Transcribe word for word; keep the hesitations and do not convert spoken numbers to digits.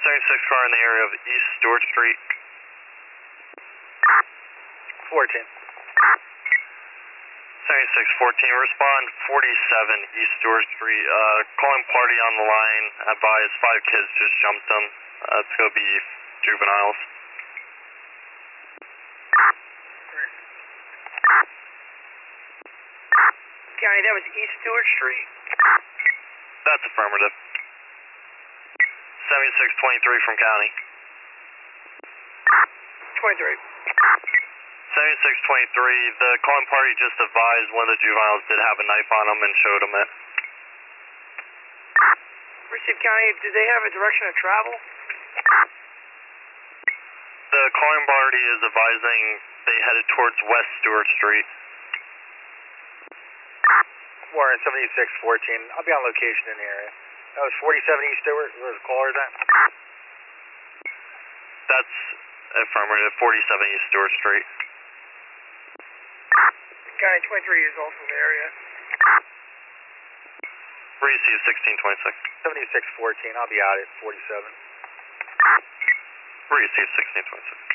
seventy-six car in the area of East Stewart Street. fourteen. seventy-six fourteen, respond forty-seven East Stewart Street. Uh, calling party on the line. Advise five kids just jumped them. Uh, it's going to be juveniles. County, that was East Stewart Street. That's affirmative. seventy-six twenty-three from county. twenty-three. seventy-six twenty-three, the calling party just advised one of the juveniles did have a knife on him and showed him it. Receive County, did they have a direction of travel? The calling party is advising they headed towards West Stewart Street. Warren, seventy-six fourteen. I'll be on location in the area. That was forty-seven East Stewart. Where's the caller at? That's affirmative, forty-seven East Stewart Street. County, twenty-three is also in the area. Receive sixteen twenty-six. seventy-six fourteen. I'll be out at forty-seven. Receive sixteen twenty-six.